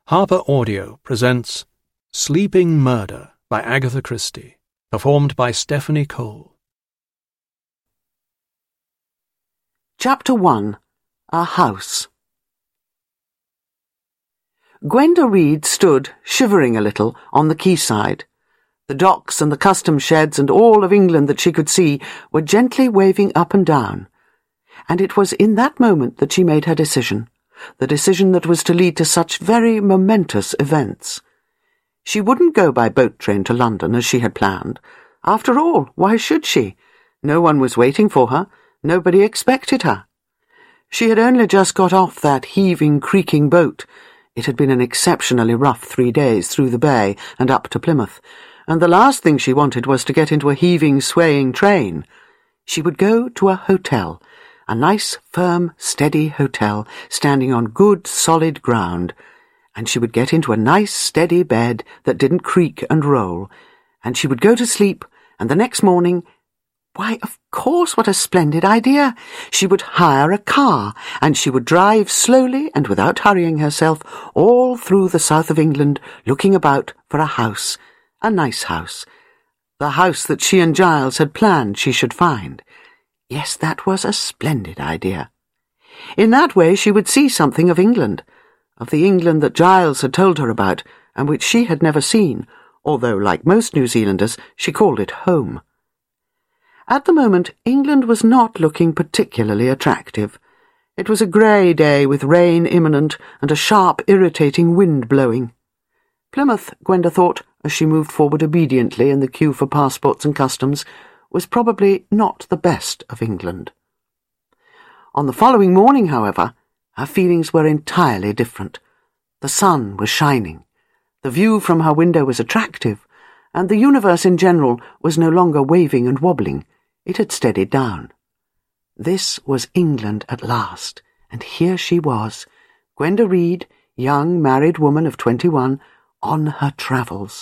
Harper Audio presents Sleeping Murder by Agatha Christie, performed by Stephanie Cole. Chapter 1. A House. Gwenda Reed stood, shivering a little, on the quayside. The docks and the customs sheds and all of England that she could see were gently waving up and down. And it was in that moment that she made her decision, the decision that was to lead to such very momentous events. She wouldn't go by boat train to London as she had planned. After all, why should she? No one was waiting for her. Nobody expected her. She had only just got off that heaving, creaking boat. It had been an exceptionally rough 3 days through the bay and up to Plymouth, and the last thing she wanted was to get into a heaving, swaying train. She would go to a hotel, a nice, firm, steady hotel, standing on good, solid ground, and she would get into a nice, steady bed that didn't creak and roll, and she would go to sleep, and the next morning— why, of course, what a splendid idea! She would hire a car, and she would drive slowly and without hurrying herself all through the south of England, looking about for a house, a nice house, the house that she and Giles had planned she should find. Yes, that was a splendid idea. In that way she would see something of England, of the England that Giles had told her about, and which she had never seen, although, like most New Zealanders, she called it home. At the moment, England was not looking particularly attractive. It was a grey day with rain imminent and a sharp, irritating wind blowing. Plymouth, Gwenda thought, as she moved forward obediently in the queue for passports and customs, was probably not the best of England. On the following morning, however, her feelings were entirely different. The sun was shining, the view from her window was attractive, and the universe in general was no longer waving and wobbling. It had steadied down. This was England at last, and here she was, Gwenda Reed, young married woman of 21, on her travels.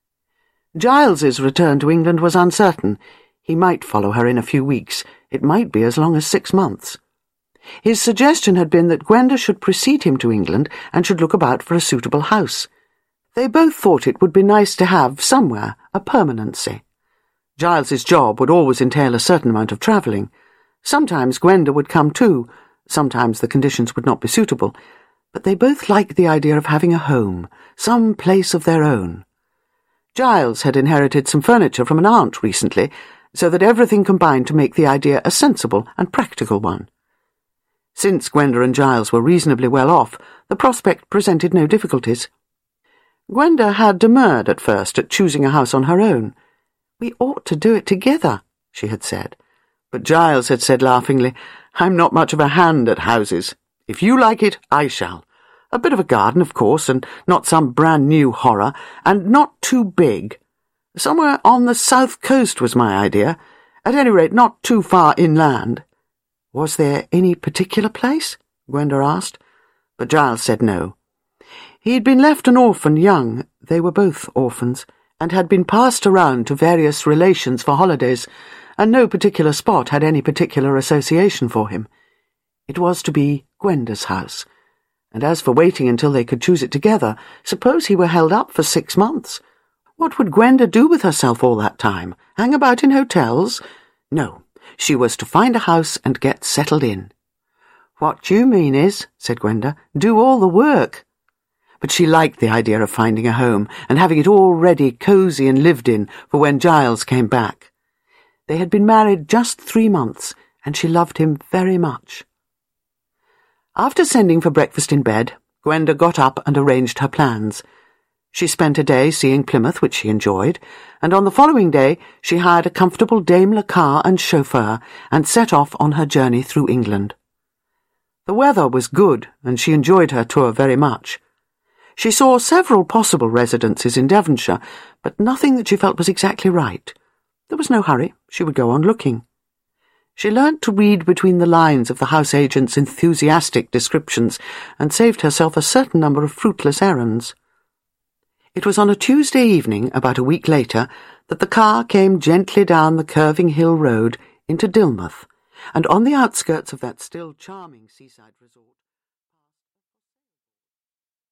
Giles's return to England was uncertain. He might follow her in a few weeks. It might be as long as 6 months. His suggestion had been that Gwenda should precede him to England and should look about for a suitable house. They both thought it would be nice to have, somewhere, a permanency. Giles's job would always entail a certain amount of travelling. Sometimes Gwenda would come too. Sometimes the conditions would not be suitable. But they both liked the idea of having a home, some place of their own. Giles had inherited some furniture from an aunt recently, so that everything combined to make the idea a sensible and practical one. Since Gwenda and Giles were reasonably well off, the prospect presented no difficulties. Gwenda had demurred at first at choosing a house on her own. "We ought to do it together," she had said. But Giles had said laughingly, "I'm not much of a hand at houses. If you like it, I shall. A bit of a garden, of course, and not some brand-new horror, and not too big. Somewhere on the south coast was my idea. At any rate, not too far inland." "Was there any particular place?" Gwenda asked. But Giles said no. He had been left an orphan young, they were both orphans, and had been passed around to various relations for holidays, and no particular spot had any particular association for him. It was to be Gwenda's house. And as for waiting until they could choose it together, suppose he were held up for 6 months? What would Gwenda do with herself all that time? Hang about in hotels? No, she was to find a house and get settled in. "What you mean is," said Gwenda, "do all the work." But she liked the idea of finding a home and having it all ready, cosy and lived in for when Giles came back. They had been married just 3 months, and she loved him very much. After sending for breakfast in bed, Gwenda got up and arranged her plans. She spent a day seeing Plymouth, which she enjoyed, and on the following day she hired a comfortable Daimler car and chauffeur and set off on her journey through England. The weather was good, and she enjoyed her tour very much. She saw several possible residences in Devonshire, but nothing that she felt was exactly right. There was no hurry. She would go on looking. She learnt to read between the lines of the house agent's enthusiastic descriptions and saved herself a certain number of fruitless errands. It was on a Tuesday evening, about a week later, that the car came gently down the curving hill road into Dilmouth, and on the outskirts of that still charming seaside resort—